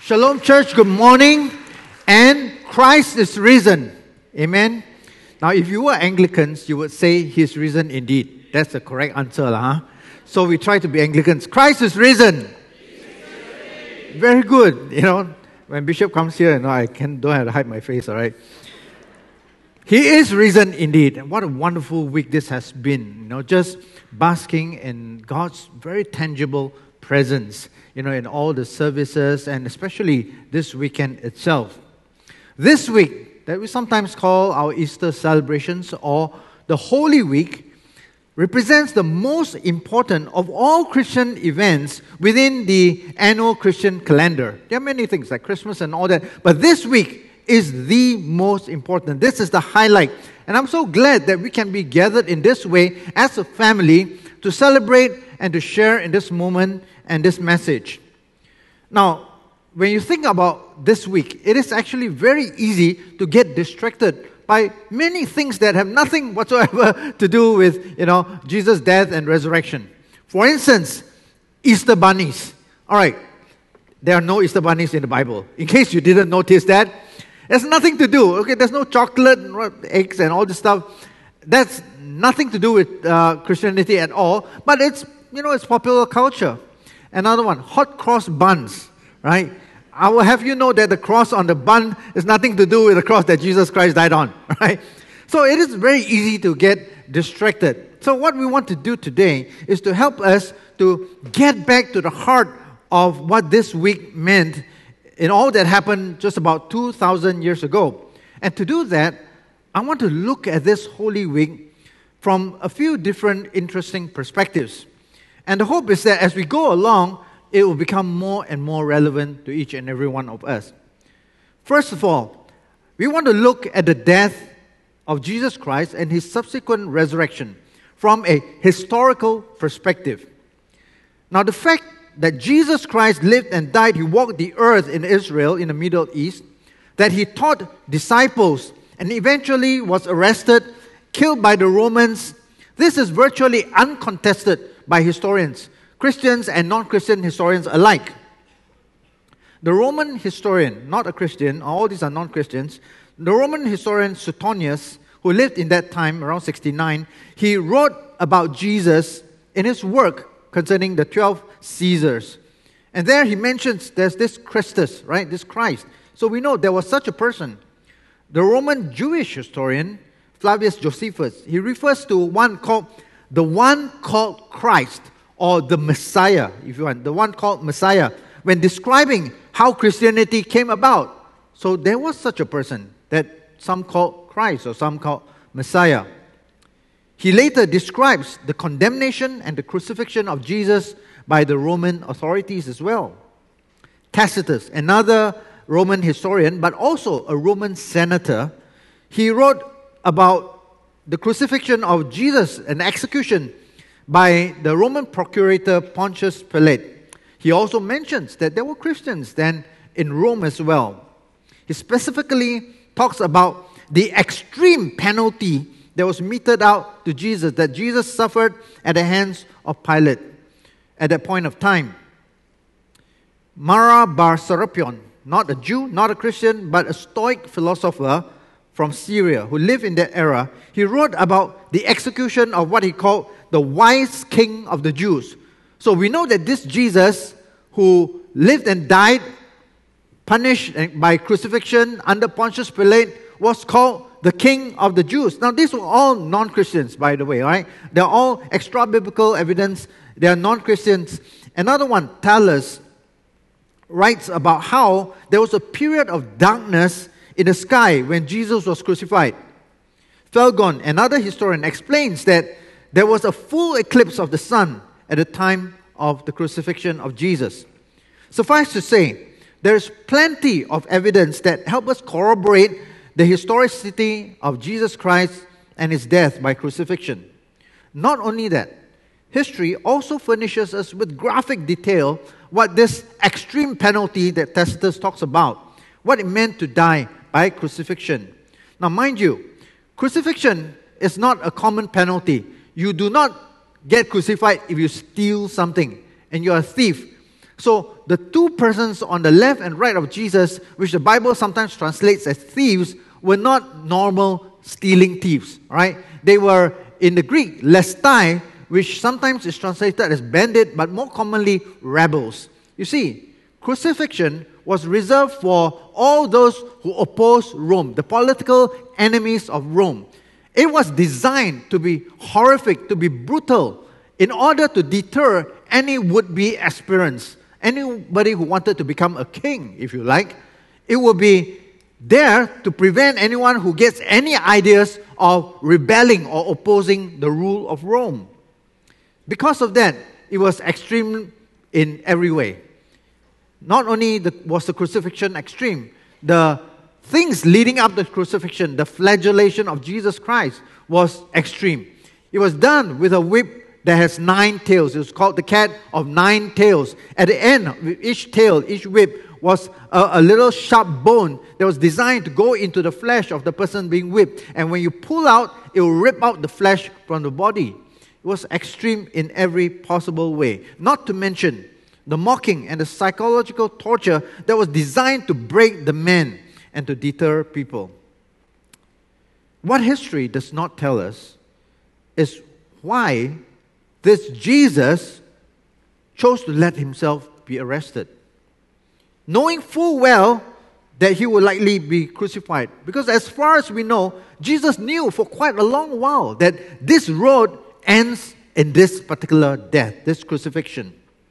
Shalom Church, good morning. And Christ is risen. Amen. Now, if you were Anglicans, you would say He's risen indeed. That's the correct answer, huh? So we try to be Anglicans. Christ is risen. Very good. When Bishop comes here, I don't have to hide my face, all right? He is risen indeed. And what a wonderful week this has been. Just basking in God's very tangible presence, in all the services and especially this weekend itself. This week, that we sometimes call our Easter celebrations or the Holy Week, represents the most important of all Christian events within the annual Christian calendar. There are many things like Christmas and all that, but this week is the most important. This is the highlight. And I'm so glad that we can be gathered in this way as a family to celebrate and to share in this moment and this message. Now, when you think about this week, it is actually very easy to get distracted by many things that have nothing whatsoever to do with, Jesus' death and resurrection. For instance, Easter bunnies. All right, there are no Easter bunnies in the Bible. In case you didn't notice that, there's nothing to do. Okay, there's no chocolate, eggs, and all this stuff. That's nothing to do with Christianity at all. But it's popular culture. Another one, hot cross buns, right? I will have you know that the cross on the bun is nothing to do with the cross that Jesus Christ died on, right? So it is very easy to get distracted. So what we want to do today is to help us to get back to the heart of what this week meant in all that happened just about 2,000 years ago. And to do that, I want to look at this Holy Week from a few different interesting perspectives. And the hope is that as we go along, it will become more and more relevant to each and every one of us. First of all, we want to look at the death of Jesus Christ and His subsequent resurrection from a historical perspective. Now, the fact that Jesus Christ lived and died, He walked the earth in Israel, in the Middle East, that He taught disciples and eventually was arrested, killed by the Romans, this is virtually uncontested by historians, Christians and non-Christian historians alike. The Roman historian, not a Christian, all these are non-Christians, the Roman historian Suetonius, who lived in that time, around 69, he wrote about Jesus in his work concerning the 12 Caesars. And there he mentions there's this Christus, right, this Christ. So we know there was such a person. The Roman Jewish historian, Flavius Josephus, he refers to the one called Christ, or the Messiah, if you want, the one called Messiah, when describing how Christianity came about. So there was such a person that some call Christ or some call Messiah. He later describes the condemnation and the crucifixion of Jesus by the Roman authorities as well. Tacitus, another Roman historian, but also a Roman senator, he wrote about the crucifixion of Jesus and execution by the Roman procurator Pontius Pilate. He also mentions that there were Christians then in Rome as well. He specifically talks about the extreme penalty that was meted out to Jesus, that Jesus suffered at the hands of Pilate at that point of time. Mara bar Serapion, not a Jew, not a Christian, but a Stoic philosopher from Syria who lived in that era, he wrote about the execution of what he called the wise king of the Jews. So we know that this Jesus who lived and died, punished by crucifixion under Pontius Pilate, was called the king of the Jews. Now these were all non-Christians, by the way, right? They're all extra-biblical evidence. They are non-Christians. Another one, Thales, writes about how there was a period of darkness in the sky when Jesus was crucified. Phlegon, another historian, explains that there was a full eclipse of the sun at the time of the crucifixion of Jesus. Suffice to say, there is plenty of evidence that help us corroborate the historicity of Jesus Christ and His death by crucifixion. Not only that, history also furnishes us with graphic detail what this extreme penalty that Tacitus talks about, what it meant to die by crucifixion. Now, mind you, crucifixion is not a common penalty. You do not get crucified if you steal something and you're a thief. So the two persons on the left and right of Jesus, which the Bible sometimes translates as thieves, were not normal stealing thieves. Right? They were, in the Greek, lestai, which sometimes is translated as bandit, but more commonly rebels. You see, crucifixion was reserved for all those who opposed Rome, the political enemies of Rome. It was designed to be horrific, to be brutal, in order to deter any would-be aspirants, anybody who wanted to become a king, if you like. It would be there to prevent anyone who gets any ideas of rebelling or opposing the rule of Rome. Because of that, it was extreme in every way. Not only was the crucifixion extreme, the things leading up to the crucifixion, the flagellation of Jesus Christ, was extreme. It was done with a whip that has 9 tails. It was called the cat of 9 tails. At the end of each tail, each whip, was a little sharp bone that was designed to go into the flesh of the person being whipped. And when you pull out, it will rip out the flesh from the body. It was extreme in every possible way. Not to mention the mocking and the psychological torture that was designed to break the man and to deter people. What history does not tell us is why this Jesus chose to let himself be arrested, knowing full well that he would likely be crucified. Because as far as we know, Jesus knew for quite a long while that this road ends in this particular death, this crucifixion.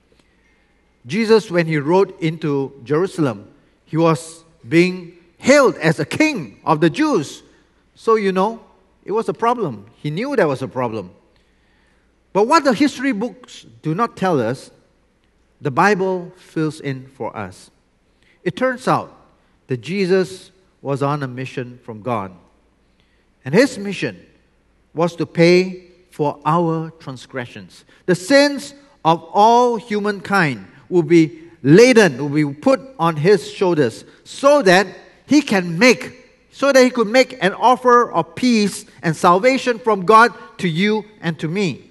Jesus, when he rode into Jerusalem, he was being hailed as a king of the Jews. So, it was a problem. He knew there was a problem. But what the history books do not tell us, the Bible fills in for us. It turns out that Jesus was on a mission from God. And his mission was to pay for our transgressions. The sins of all humankind will be laden, will be put on his shoulders, so that he could make an offer of peace and salvation from God to you and to me.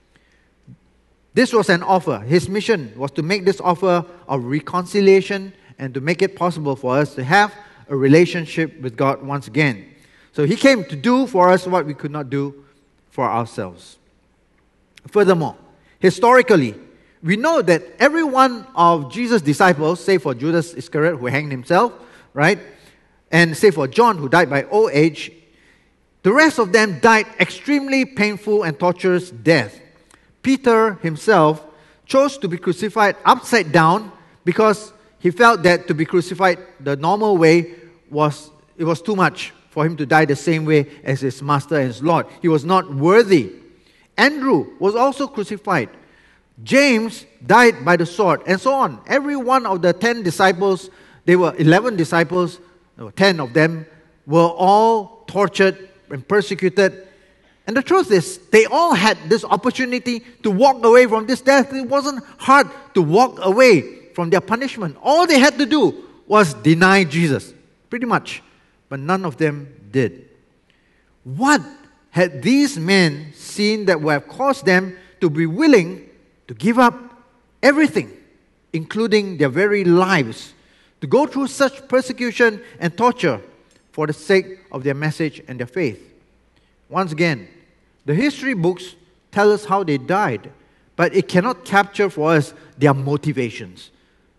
This was an offer. His mission was to make this offer of reconciliation and to make it possible for us to have a relationship with God once again. So he came to do for us what we could not do for ourselves. Furthermore, historically, we know that every one of Jesus' disciples, save for Judas Iscariot who hanged himself, right? And save for John who died by old age, the rest of them died extremely painful and torturous death. Peter himself chose to be crucified upside down because he felt that to be crucified the normal way was too much for him to die the same way as his master and his Lord. He was not worthy. Andrew was also crucified. James died by the sword, and so on. Every one of the 10 disciples, there were 11 disciples, 10 of them, were all tortured and persecuted. And the truth is, they all had this opportunity to walk away from this death. It wasn't hard to walk away from their punishment. All they had to do was deny Jesus, pretty much. But none of them did. What had these men seen that would have caused them to be willing to give up everything, including their very lives, to go through such persecution and torture for the sake of their message and their faith? Once again, the history books tell us how they died, but it cannot capture for us their motivations.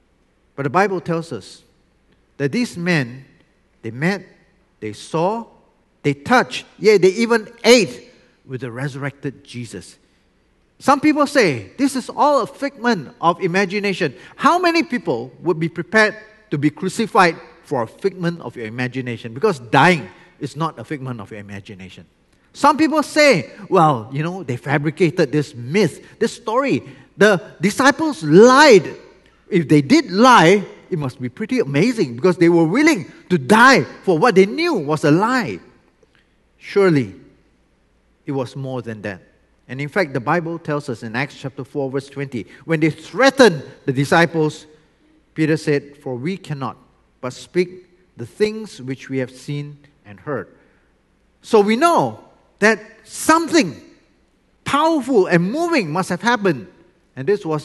But the Bible tells us that these men, they met, they saw, they touched, they even ate with the resurrected Jesus. Some people say this is all a figment of imagination. How many people would be prepared to be crucified for a figment of your imagination? Because dying is not a figment of your imagination. Some people say, they fabricated this myth, this story. The disciples lied. If they did lie, it must be pretty amazing because they were willing to die for what they knew was a lie. Surely, it was more than that. And in fact, the Bible tells us in Acts chapter 4, verse 20, when they threatened the disciples, Peter said, "For we cannot but speak the things which we have seen and heard." So we know that something powerful and moving must have happened. And this was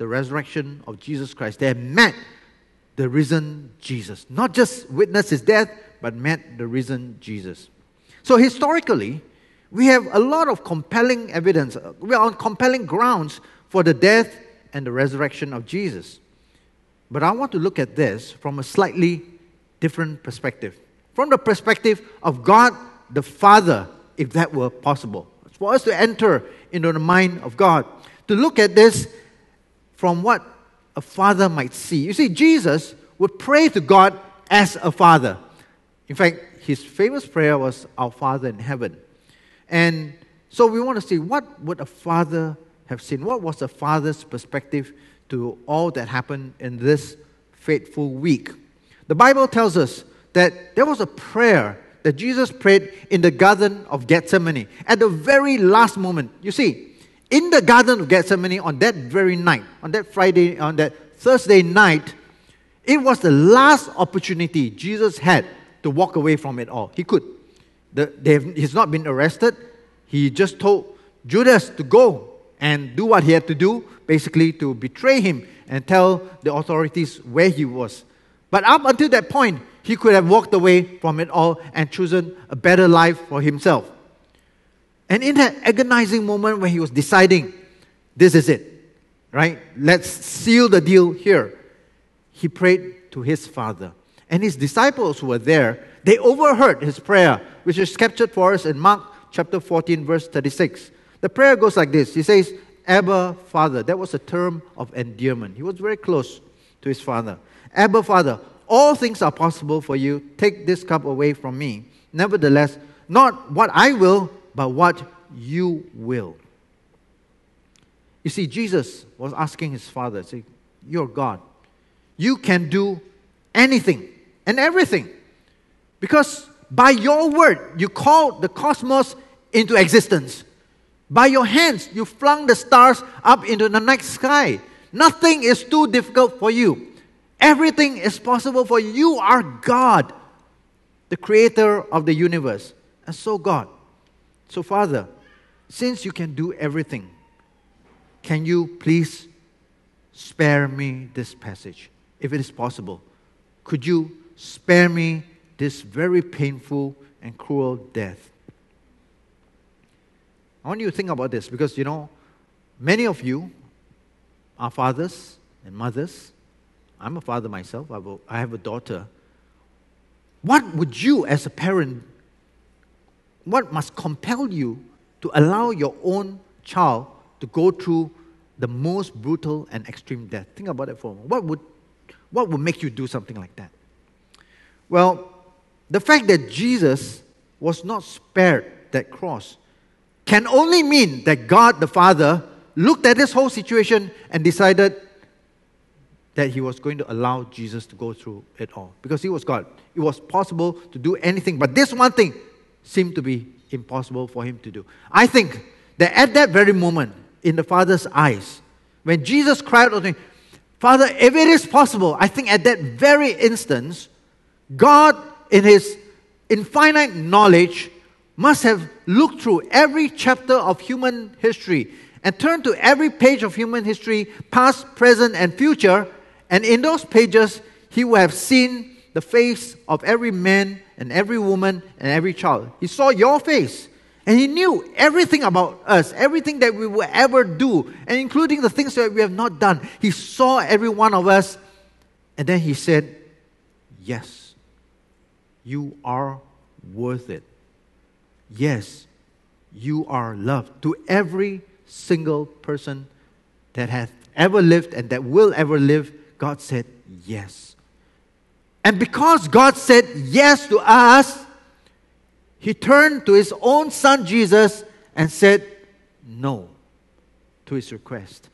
the resurrection of Jesus Christ. They have met the risen Jesus. Not just witnessed his death, but met the risen Jesus. So historically, we have a lot of compelling evidence. We are on compelling grounds for the death and the resurrection of Jesus. But I want to look at this from a slightly different perspective. From the perspective of God the Father, if that were possible. For us to enter into the mind of God. To look at this from what a father might see. You see, Jesus would pray to God as a father. In fact, his famous prayer was, "Our Father in heaven." And so we want to see, what would a father have seen? What was a father's perspective to all that happened in this fateful week? The Bible tells us that there was a prayer that Jesus prayed in the Garden of Gethsemane at the very last moment. You see, in the Garden of Gethsemane on that very night, on that Thursday night, it was the last opportunity Jesus had to walk away from it all. He could. He's not been arrested. He just told Judas to go and do what he had to do, basically to betray him and tell the authorities where he was. But up until that point, he could have walked away from it all and chosen a better life for himself. And in that agonizing moment when he was deciding, this is it, right? Let's seal the deal here. He prayed to his Father. And his disciples who were there, they overheard his prayer, which is captured for us in Mark chapter 14, verse 36. The prayer goes like this. He says, "Abba, Father." That was a term of endearment. He was very close to his Father. "Abba, Father, all things are possible for you. Take this cup away from me. Nevertheless, not what I will, but what you will." You see, Jesus was asking his Father, saying, "You're God. You can do anything and everything. Because by your word, you called the cosmos into existence. By your hands, you flung the stars up into the night sky. Nothing is too difficult for you. Everything is possible for you. You are God, the creator of the universe." And so God. So Father, since you can do everything, can you please spare me this passage? If it is possible, could you spare me this very painful and cruel death? I want you to think about this because, many of you are fathers and mothers. I'm a father myself. I have a daughter. What would you as a parent, what must compel you to allow your own child to go through the most brutal and extreme death? Think about it for a moment. What would make you do something like that? Well, the fact that Jesus was not spared that cross can only mean that God the Father looked at this whole situation and decided that he was going to allow Jesus to go through it all. Because he was God. It was possible to do anything. But this one thing seemed to be impossible for him to do. I think that at that very moment, in the Father's eyes, when Jesus cried out to him, "Father, if it is possible," I think at that very instance, God, in his infinite knowledge, must have looked through every chapter of human history and turned to every page of human history, past, present, and future, and in those pages, he would have seen the face of every man and every woman and every child. He saw your face, and he knew everything about us, everything that we will ever do, and including the things that we have not done. He saw every one of us, and then he said, "Yes, you are worth it. Yes, you are loved." To every single person that has ever lived and that will ever live, God said yes. And because God said yes to us, he turned to his own son Jesus and said no to his request.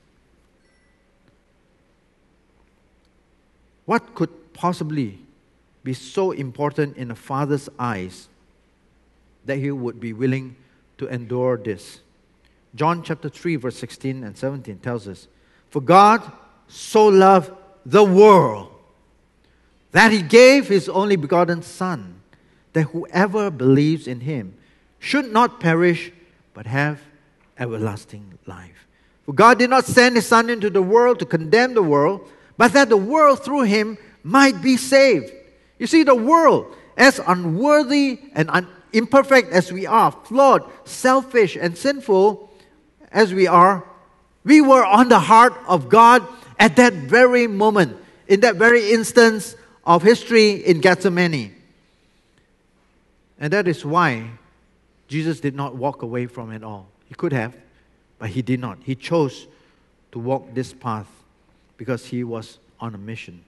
What could possibly be so important in a father's eyes that he would be willing to endure this? John chapter 3 verse 16 and 17 tells us, "For God so loved the world that he gave his only begotten Son, that whoever believes in him should not perish but have everlasting life." For God did not send His Son into the world to condemn the world, but that the world through Him might be saved. You see, the world, as unworthy and imperfect as we are, flawed, selfish, and sinful as we are, we were on the heart of God at that very moment, in that very instance of history in Gethsemane. And that is why Jesus did not walk away from it all. He could have, but He did not. He chose to walk this path because He was on a mission.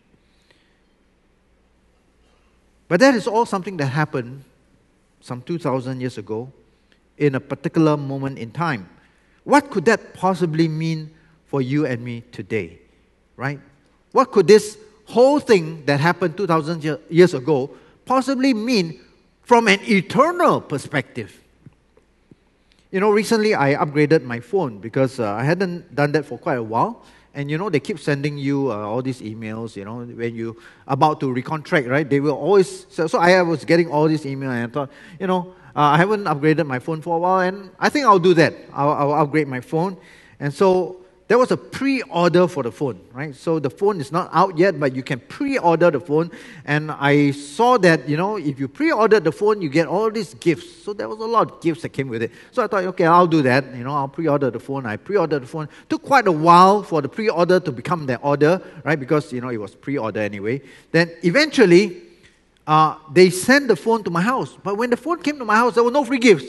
But that is all something that happened some 2,000 years ago in a particular moment in time. What could that possibly mean for you and me today? Right? What could this whole thing that happened 2,000 years ago possibly mean from an eternal perspective? You know, recently I upgraded my phone because I hadn't done that for quite a while. And you know, they keep sending you all these emails, you know, when you're about to recontract, right? They will always, so I was getting all these emails and I thought, you know, I haven't upgraded my phone for a while and I think I'll do that. I'll upgrade my phone. And so there was a pre-order for the phone, right? So the phone is not out yet, but you can pre-order the phone. And I saw that, you know, if you pre-order the phone, you get all these gifts. So there was a lot of gifts that came with it. So I thought, okay, I'll do that. You know, I'll pre-order the phone. I pre-ordered the phone. Took quite a while for the pre-order to become the order, right? Because, you know, it was pre-order anyway. Then eventually, they sent the phone to my house. But when the phone came to my house, there were no free gifts.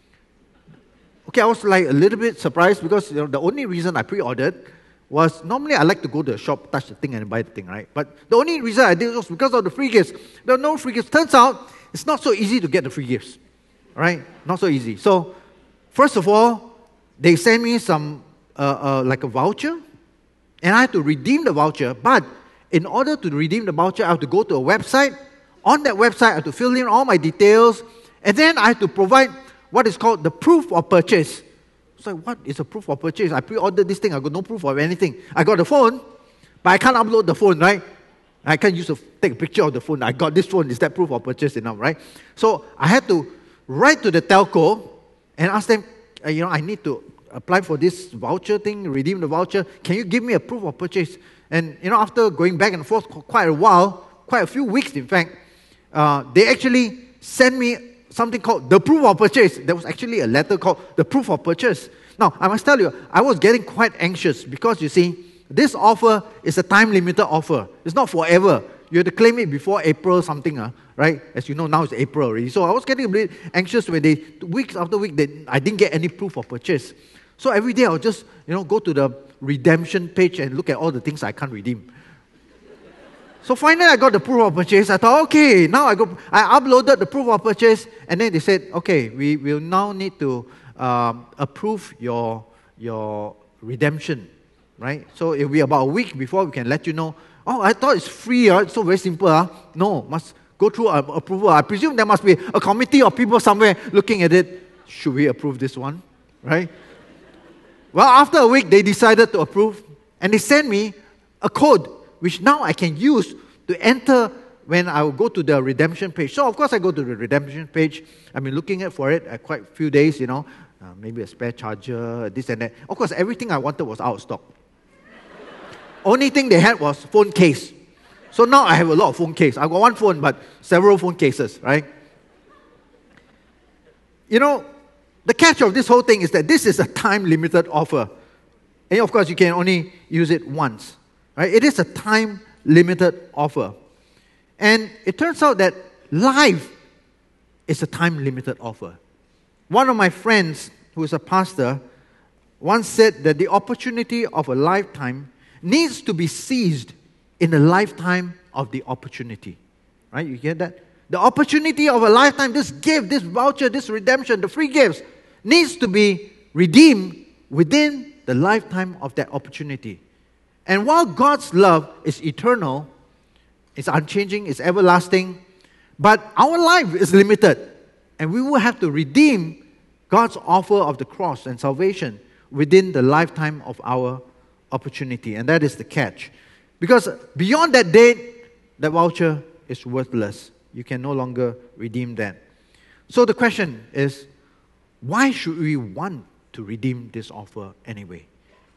Okay, I was like a little bit surprised because you know, the only reason I pre-ordered was normally I like to go to the shop, touch the thing and buy the thing, right? But the only reason I did was because of the free gifts. There are no free gifts. Turns out it's not so easy to get the free gifts, right? Not so easy. So first of all, they sent me some like a voucher, and I had to redeem the voucher. But in order to redeem the voucher, I have to go to a website. On that website, I have to fill in all my details, and then I have to provide what is called the proof of purchase. It's like, what is a proof of purchase? I pre-ordered this thing, I got no proof of anything. I got the phone, but I can't upload the phone, right? I can't take a picture of the phone. I got this phone, is that proof of purchase enough, right? So I had to write to the telco and ask them, you know, I need to apply for this voucher thing, redeem the voucher. Can you give me a proof of purchase? And, you know, after going back and forth quite a while, quite a few weeks in fact, they actually sent me something called the proof of purchase. There was actually a letter called the proof of purchase. Now, I must tell you, I was getting quite anxious because, you see, this offer is a time-limited offer. It's not forever. You have to claim it before April something, right? As you know, now it's April already. So I was getting a bit anxious when weeks after week, I didn't get any proof of purchase. So every day I would just, you know, go to the redemption page and look at all the things I can't redeem. So finally, I got the proof of purchase. I thought, okay, now I uploaded the proof of purchase, and then they said, okay, we will now need to approve your redemption, right? So it will be about a week before we can let you know. Oh, I thought it's free, it's so very simple. No, must go through approval. I presume there must be a committee of people somewhere looking at it. Should we approve this one, right? Well, after a week, they decided to approve, and they sent me a code which now I can use to enter when I will go to the redemption page. So, of course, I go to the redemption page. I've been looking for it at quite a few days, you know, maybe a spare charger, this and that. Of course, everything I wanted was out of stock. Only thing they had was phone case. So now I have a lot of phone case. I've got one phone, but several phone cases, right? You know, the catch of this whole thing is that this is a time-limited offer. And, of course, you can only use it once. Right? It is a time-limited offer. And it turns out that life is a time-limited offer. One of my friends, who is a pastor, once said that the opportunity of a lifetime needs to be seized in the lifetime of the opportunity. Right? You get that? The opportunity of a lifetime, this gift, this voucher, this redemption, the free gifts, needs to be redeemed within the lifetime of that opportunity. And while God's love is eternal, it's unchanging, it's everlasting, but our life is limited. And we will have to redeem God's offer of the cross and salvation within the lifetime of our opportunity. And that is the catch. Because beyond that date, that voucher is worthless. You can no longer redeem that. So the question is, why should we want to redeem this offer anyway?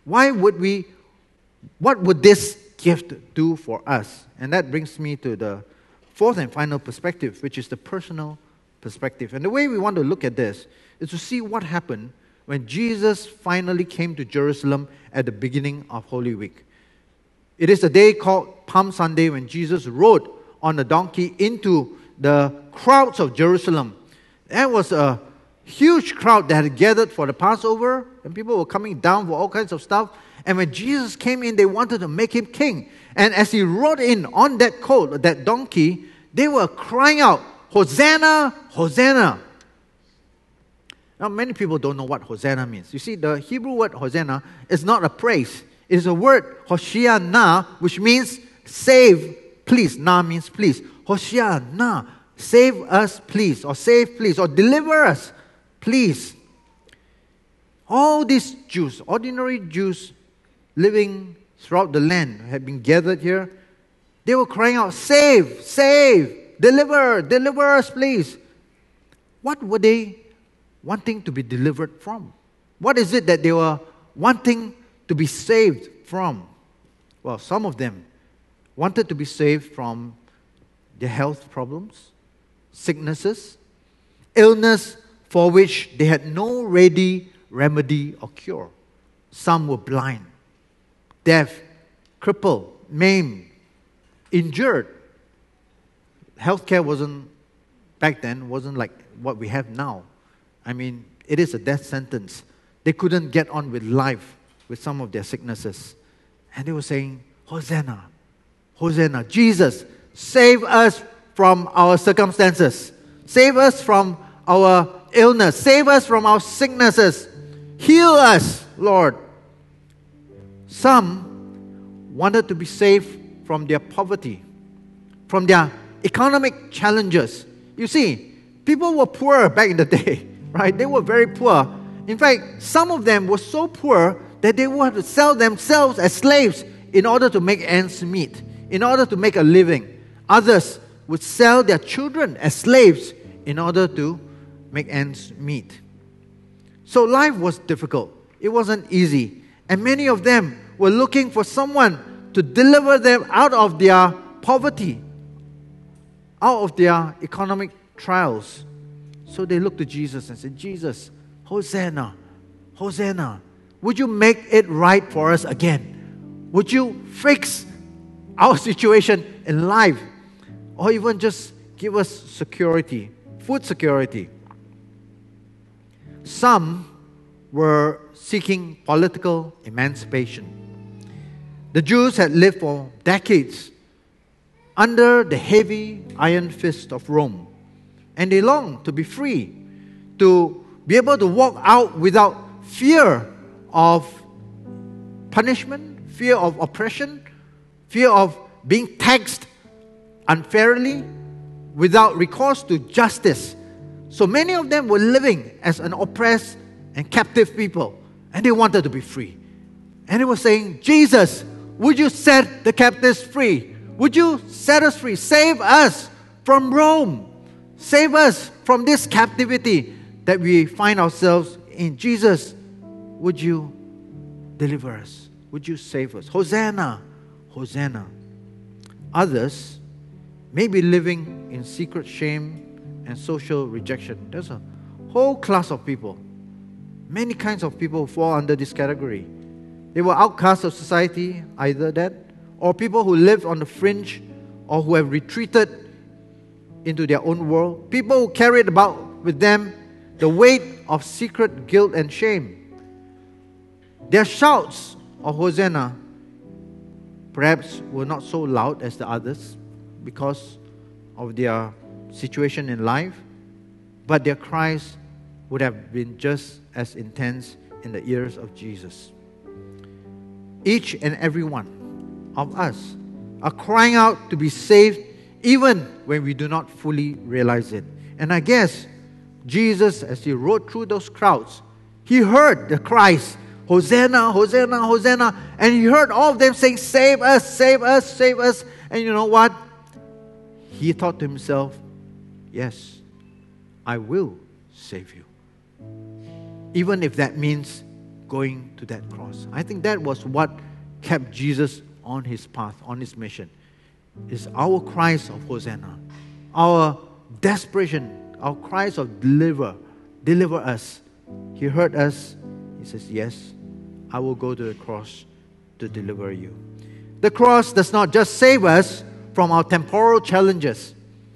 what would this gift do for us? And that brings me to the fourth and final perspective, which is the personal perspective. And the way we want to look at this is to see what happened when Jesus finally came to Jerusalem at the beginning of Holy Week. It is a day called Palm Sunday when Jesus rode on a donkey into the crowds of Jerusalem. There was a huge crowd that had gathered for the Passover, and people were coming down for all kinds of stuff. And when Jesus came in, they wanted to make him king. And as he rode in on that colt, that donkey, they were crying out, "Hosanna, Hosanna." Now, many people don't know what Hosanna means. You see, the Hebrew word Hosanna is not a praise. It is a word, Hoshiana, which means save, please. Na means please. Hoshiana, save us, please. Or save, please. Or deliver us, please. All these Jews, ordinary Jews living throughout the land, had been gathered here. They were crying out, "Save, save, deliver, deliver us, please." What were they wanting to be delivered from? What is it that they were wanting to be saved from? Well, some of them wanted to be saved from their health problems, sicknesses, illness for which they had no ready remedy or cure. Some were blind, deaf, crippled, maimed, injured. Healthcare back then wasn't like what we have now. I mean, it is a death sentence. They couldn't get on with life with some of their sicknesses. And they were saying, "Hosanna, Hosanna, Jesus, save us from our circumstances. Save us from our illness. Save us from our sicknesses. Heal us, Lord." Some wanted to be saved from their poverty, from their economic challenges. You see, people were poor back in the day, right? They were very poor. In fact, some of them were so poor that they would have to sell themselves as slaves in order to make ends meet, in order to make a living. Others would sell their children as slaves in order to make ends meet. So life was difficult. It wasn't easy. And many of them were looking for someone to deliver them out of their poverty, out of their economic trials. So they looked to Jesus and said, "Jesus, Hosanna, Hosanna. Would you make it right for us again? Would you fix our situation in life? Or even just give us security, food security." Some were seeking political emancipation. The Jews had lived for decades under the heavy iron fist of Rome, and they longed to be free, to be able to walk out without fear of punishment, fear of oppression, fear of being taxed unfairly, without recourse to justice. So many of them were living as an oppressed and captive people, and they wanted to be free. And they were saying, "Jesus, would you set the captives free? Would you set us free? Save us from Rome. Save us from this captivity that we find ourselves in. Jesus, would you deliver us? Would you save us? Hosanna, Hosanna." Others may be living in secret shame and social rejection. There's a whole class of people. Many kinds of people fall under this category. They were outcasts of society, either that, or people who lived on the fringe, or who have retreated into their own world. People who carried about with them the weight of secret guilt and shame. Their shouts of Hosanna perhaps were not so loud as the others because of their situation in life, but their cries would have been just as intense in the ears of Jesus. Each and every one of us are crying out to be saved even when we do not fully realize it. And I guess Jesus, as he rode through those crowds, he heard the cries, "Hosanna, Hosanna, Hosanna," and he heard all of them saying, "Save us, save us, save us." And you know what? He thought to himself, "Yes, I will save you. Even if that means going to that cross. I think that was what kept Jesus on his path, on his mission. Is our cries of Hosanna, our desperation, our cries of deliver us. He heard us. He says, yes, I will go to the cross to deliver you. The cross does not just save us from our temporal challenges.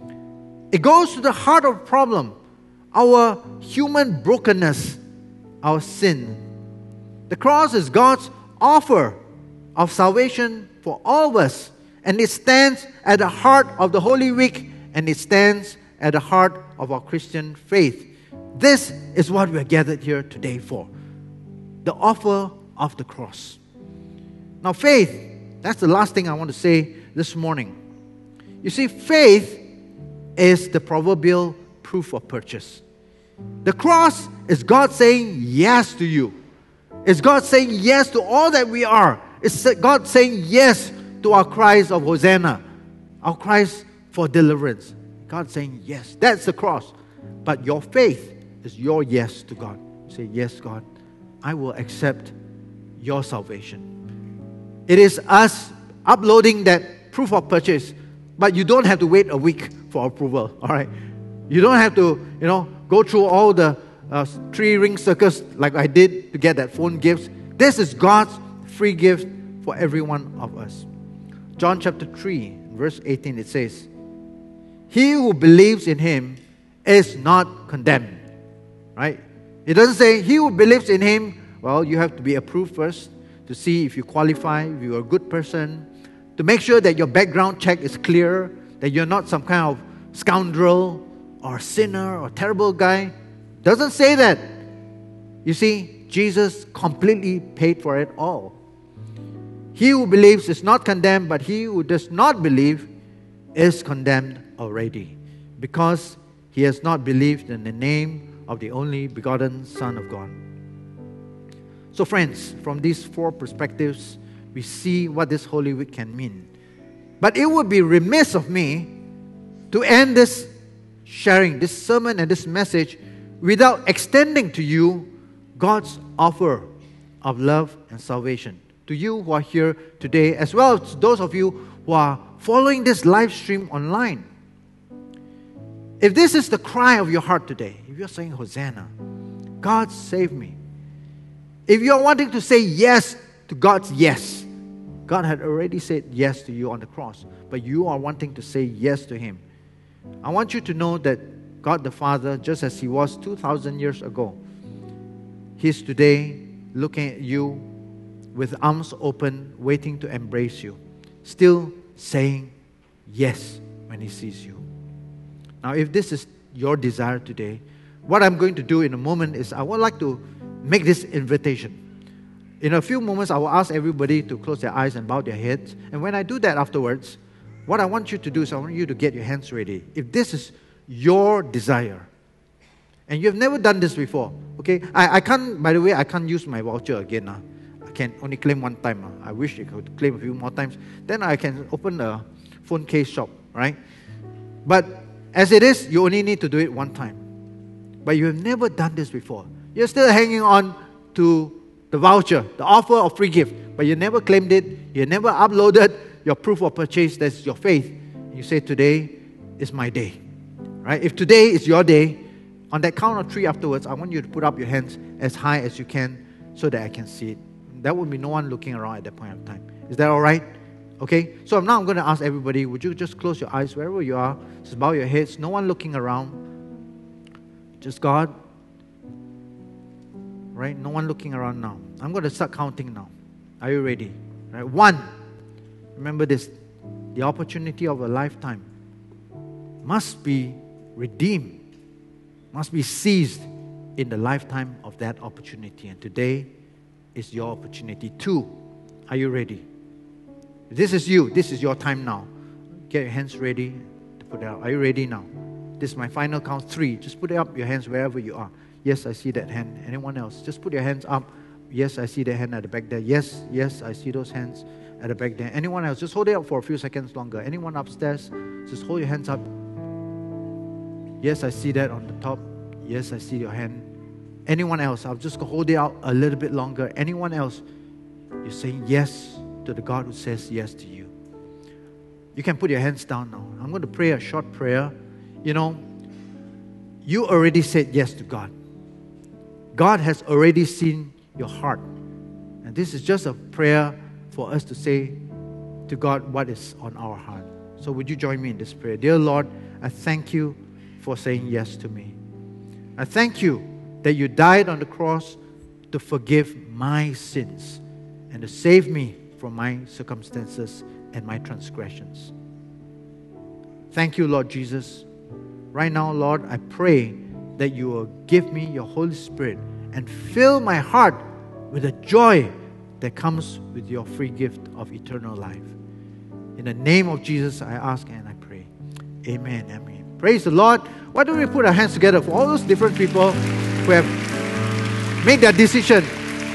It goes to the heart of the problem, our human brokenness, our sin. The cross is God's offer of salvation for all of us. And it stands at the heart of the Holy Week, and it stands at the heart of our Christian faith. This is what we are gathered here today for. The offer of the cross. Now faith, that's the last thing I want to say this morning. You see, faith is the proverbial proof of purchase. The cross is God saying yes to you. It's God saying yes to all that we are. It's God saying yes to our cries of Hosanna, our cries for deliverance. God saying yes. That's the cross. But your faith is your yes to God. You say, yes, God, I will accept your salvation. It is us uploading that proof of purchase, but you don't have to wait a week for approval, all right? You don't have to, go through all the 3-ring circus like I did to get that phone gift. This is God's free gift for every one of us. John chapter 3, verse 18, it says, he who believes in him is not condemned. Right? It doesn't say he who believes in him, well, you have to be approved first to see if you qualify, if you're a good person, to make sure that your background check is clear, that you're not some kind of scoundrel or sinner or terrible guy. Doesn't say that. You see, Jesus completely paid for it all. He who believes is not condemned, but he who does not believe is condemned already, because he has not believed in the name of the only begotten Son of God. So friends, from these 4 perspectives, we see what this Holy Week can mean. But it would be remiss of me to end this sharing, this sermon and this message without extending to you God's offer of love and salvation. To you who are here today, as well as those of you who are following this live stream online. If this is the cry of your heart today, if you're saying, Hosanna, God save me. If you're wanting to say yes to God's yes, God had already said yes to you on the cross, but you are wanting to say yes to Him. I want you to know that God the Father, just as He was 2,000 years ago, He's today looking at you with arms open, waiting to embrace you, still saying yes when He sees you. Now, if this is your desire today, what I'm going to do in a moment is I would like to make this invitation. In a few moments, I will ask everybody to close their eyes and bow their heads. And when I do that afterwards, what I want you to do is I want you to get your hands ready. If this is your desire, and you've never done this before, okay? I can't, by the way, I can't use my voucher again. I can only claim one time. I wish I could claim a few more times. Then I can open a phone case shop, right? But as it is, you only need to do it one time. But you have never done this before. You're still hanging on to the voucher, the offer of free gift, but you never claimed it. You never uploaded your proof of purchase. That's your faith. You say, today is my day, right? If today is your day, on that count of 3 afterwards, I want you to put up your hands as high as you can so that I can see it. There will be no one looking around at that point of time. Is that all right? Okay? So now I'm going to ask everybody, would you just close your eyes wherever you are? Just bow your heads. No one looking around. Just God. Right? No one looking around now. I'm going to start counting now. Are you ready? Right? 1. Remember this. The opportunity of a lifetime must be redeemed. Must be seized in the lifetime of that opportunity. And today is your opportunity. 2. Are you ready? This is you. This is your time now. Get your hands ready to put it out. Are you ready now? This is my final count. 3. Just put up your hands wherever you are. Yes, I see that hand. Anyone else? Just put your hands up. Yes, I see the hand at the back there. Yes, I see those hands at the back there. Anyone else? Just hold it up for a few seconds longer. Anyone upstairs? Just hold your hands up. Yes, I see that on the top. Yes, I see your hand. Anyone else? I'll just hold it out a little bit longer. Anyone else? You're saying yes to the God who says yes to you. You can put your hands down now. I'm going to pray a short prayer. You know, you already said yes to God. God has already seen your heart. And this is just a prayer for us to say to God what is on our heart. So would you join me in this prayer? Dear Lord, I thank you for saying yes to me. I thank you that you died on the cross to forgive my sins and to save me from my circumstances and my transgressions. Thank you, Lord Jesus. Right now, Lord, I pray that you will give me your Holy Spirit and fill my heart with the joy that comes with your free gift of eternal life. In the name of Jesus, I ask and I pray. Amen. Amen. Praise the Lord. Why don't we put our hands together for all those different people who have made their decision.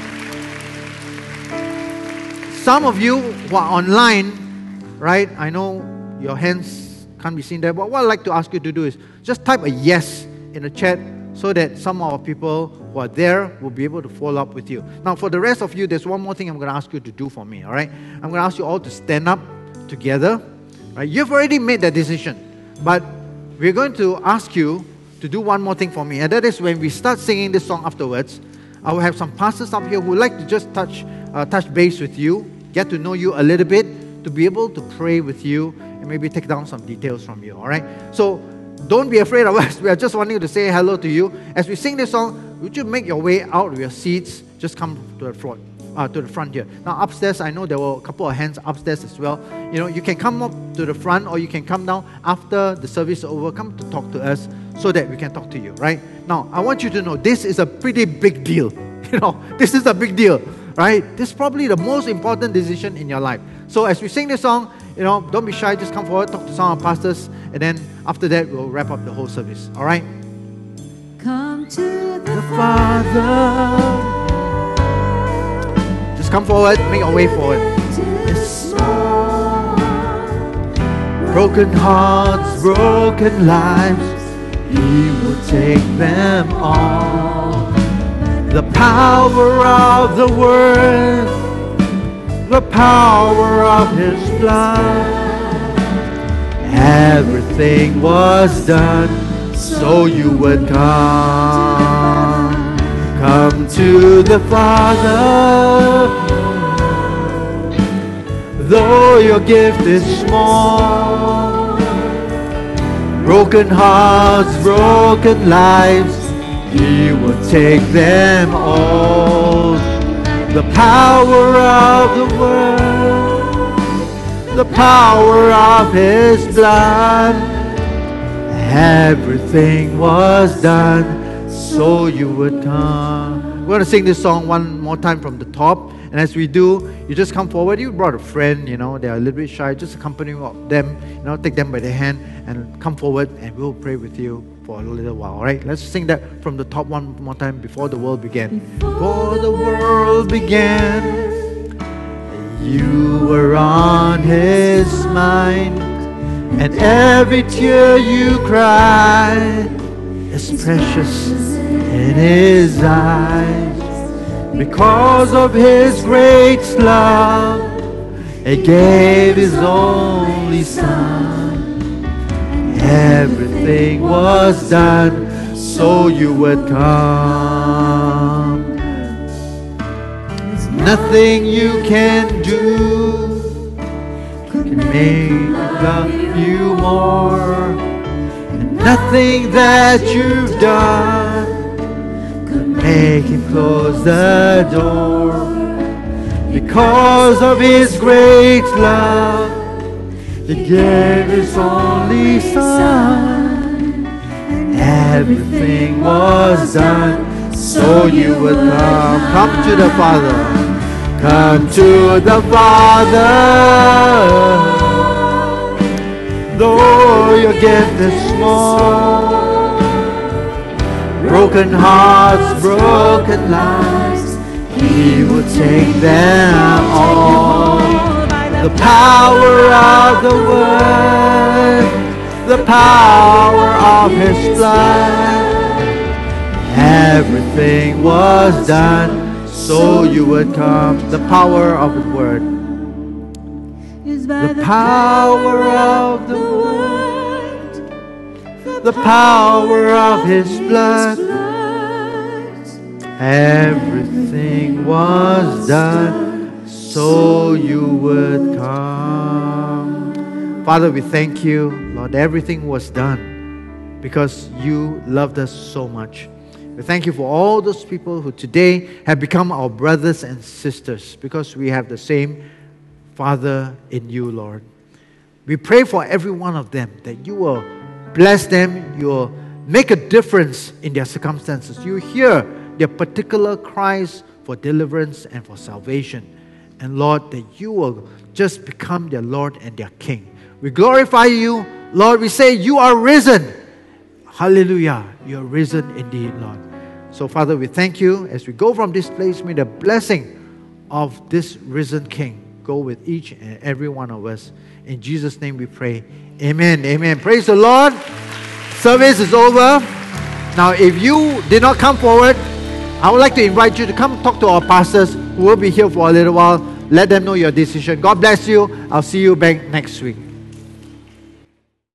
Some of you who are online, right? I know your hands can't be seen there, but what I'd like to ask you to do is just type a yes in the chat so that some of our people who are there will be able to follow up with you. Now, for the rest of you, there's one more thing I'm going to ask you to do for me, all right? I'm going to ask you all to stand up together, right? You've already made that decision, but we're going to ask you to do one more thing for me, and that is when we start singing this song afterwards, I will have some pastors up here who would like to just touch base with you, get to know you a little bit, to be able to pray with you, and maybe take down some details from you, all right? So don't be afraid of us. We are just wanting to say hello to you. As we sing this song, would you make your way out of your seats? Just come to the front here. Now upstairs, I know there were a couple of hands upstairs as well. You know, you can come up to the front or you can come down after the service is over. Come to talk to us so that we can talk to you, right? Now, I want you to know this is a pretty big deal. You know, this is a big deal, right? This is probably the most important decision in your life. So as we sing this song, you know, don't be shy. Just come forward, talk to some of our pastors, and then after that, we'll wrap up the whole service. All right? Come to the Father. Just come forward, make your way forward. Broken hearts, broken lives, He will take them all. The power of the Word, the power of His blood. Everything was done so you would come. Come to the Father. Though your gift is small, broken hearts, broken lives, He will take them all. The power of the Word, the power of His blood. Everything was done so you would come. We're going to sing this song one more time from the top. And as we do, you just come forward. You brought a friend, you know, they're a little bit shy. Just accompany them, you know, take them by the hand and come forward and we'll pray with you for a little while, all right? Let's sing that from the top one more time. Before the world began. Before the world began, you were on His mind, and every tear you cried is precious in His eyes. Because of His great love, He gave His only Son. Everything was done so you would come. There's nothing you can do can make me love you more. And nothing that you've done make Him close the door. Because of His great love, He gave His only Son. Everything was done so you would come. Come to the Father. Come to the Father. Though your gift is small, broken hearts, broken lives, He will take them all. The power of the Word, the power of His blood. Everything was done so you would come. The power of His word. The power of the word. The power of His blood. Everything was done so you would come. Father, we thank you, Lord. Everything was done because you loved us so much. We thank you for all those people who today have become our brothers and sisters because we have the same Father in you, Lord. We pray for every one of them that you will bless them, you will make a difference in their circumstances. You hear their particular cries for deliverance and for salvation. And Lord, that you will just become their Lord and their King. We glorify you, Lord. We say you are risen. Hallelujah. You are risen indeed, Lord. So, Father, we thank you as we go from this place. May the blessing of this risen King go with each and every one of us. In Jesus' name we pray. Amen. Amen. Praise the Lord. Service is over. Now, if you did not come forward, I would like to invite you to come talk to our pastors who will be here for a little while. Let them know your decision. God bless you. I'll see you back next week.